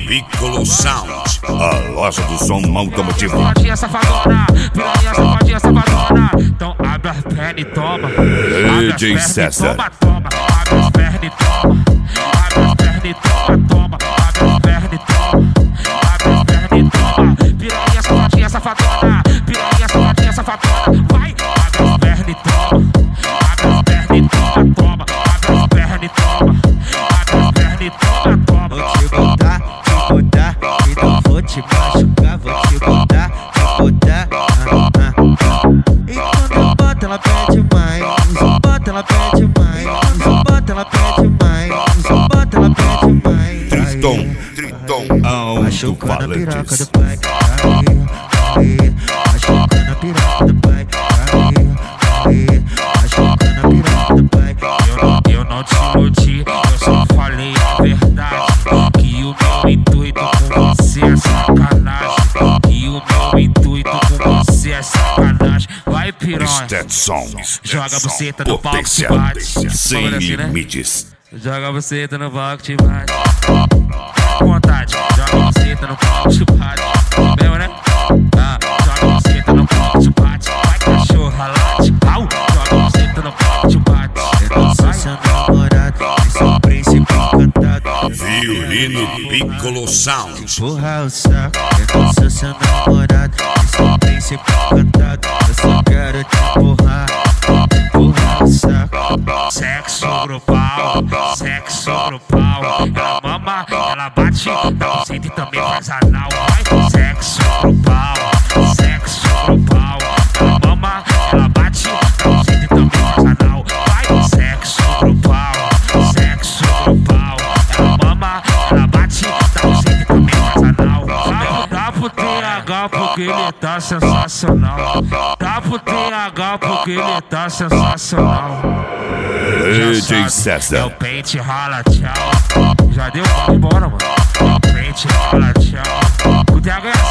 Piccolo Sound, a loja do som automotivo. Safadinha, safadona, piranha, safadinha, safadona. Então abre as pernas e toma. DJ César. Toma, abre as pernas e toma. Abre as pernas e toma, toma. Abre as pernas e toma. Abre as pernas e toma. Piranha, safadinha, safadona. Piranha, safadinha, safadona. Vai, abre as pernas e toma. Abre as pernas e toma, toma. Abre as pernas e toma. Abre as pernas e toma, toma. Vou te botar, e não vou te machucar. Vou te botar, E quando eu boto ela pede mais. Eu boto ela pede mais. Eu boto ela pede mais. Eu boto ela pede mais. Triton, Machucando a piroca do alto-falantes. pai. Machucando a piroca do pai. Machucando a piroca do pai. Eu não te iludi, eu só falei a verdade. Que o meu intuito com você é sacanagem. Que o meu intuito com você é sacanagem. Vai, piranha, Stat Songs. joga a buceta no palco, te Potência bate. sem Falando assim, né? limites. Joga a buceta no palco, te bate. Com vontade, joga a buceta no palco, te bate. Mesmo, né? Joga a buceta no palco, te bate. Vai, cachorra, late. Au, joga a buceta no palco, te bate. Eu não sou seu namorado, eu sou o príncipe encantado. Violino Piccolo Sound. Empurra o saco, eu não sou seu namorado, eu sou o príncipe encantado. Eu só quero te empurrar o saco. Sexo grupal, sexo grupal. Ela mama, ela bate, dá buceta e também faz anal. Vai, sexo grupal, sexo grupal. Ela mama, ela bate, dá buceta e também faz anal. Vai, sexo grupal, sexo grupal. Ela mama, ela bate, dá buceta e também faz anal. Dá pro TH porque ele tá sensacional. Dá pro TH porque ele tá sensacional. DJ É o César. pente, rala, tchau. Já deu, pode ir embora, mano. É o pente, rala, tchau. O TH é